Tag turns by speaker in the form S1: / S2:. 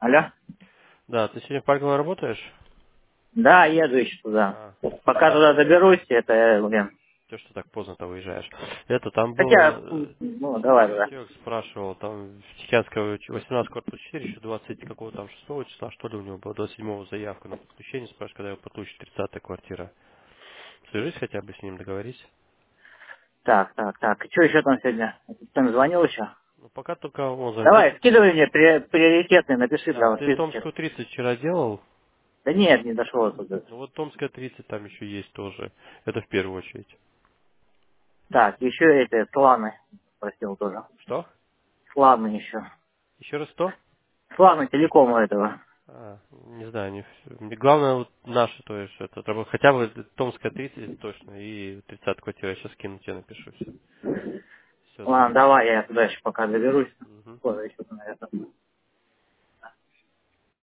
S1: Алло?
S2: Да, ты сегодня в Парковой работаешь?
S1: Да, еду еще туда.
S2: А,
S1: Пока туда доберусь, блин.
S2: то, что так поздно-то выезжаешь. Это, там
S1: Хотя,
S2: было,
S1: ну, давай, давай.
S2: человек спрашивал, там в Тихянского 18 корпус 4, еще 20 какого там 6 числа, что ли, у него было, 27 заявка на подключение, спрашивает, когда его подключит 30-я квартира. Свяжись хотя бы с ним, договорись.
S1: Так. Что еще там сегодня? Кто мне звонил еще?
S2: Ну, пока только он звонит.
S1: Давай, скидывай мне приоритетный, напиши
S2: Да,
S1: прямо
S2: ты
S1: списочек.
S2: Томскую 30 вчера делал?
S1: Да нет, не дошло туда.
S2: Ну вот Томская 30 там еще есть тоже. Это в первую очередь.
S1: Так, еще Сланы. Просил тоже.
S2: Что?
S1: Сланы еще.
S2: Еще раз 100?
S1: Сланы телекома этого.
S2: Не знаю, главное вот наши, то есть это хотя бы Томская 30 точно и 30 квартира. Я сейчас кину тебе, напишу все. Все,
S1: Ладно, давай, я туда еще пока доберусь.
S2: Угу.
S1: Позже еще, наверное.